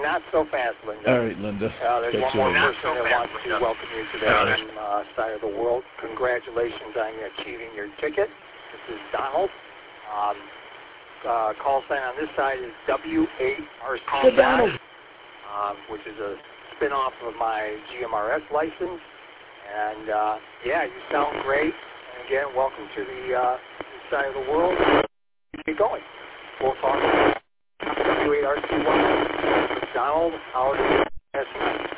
not so fast, Linda. All right, Linda. There's one more person that wants to welcome you to the side of the world. Congratulations on achieving your ticket. This is Donald. Call sign on this side is W8RC, which is a spin-off of my GMRS license. And, yeah, you sound great. And, again, welcome to the side of the world. Keep going. We'll talk. W8RC1. Donald, out of S9.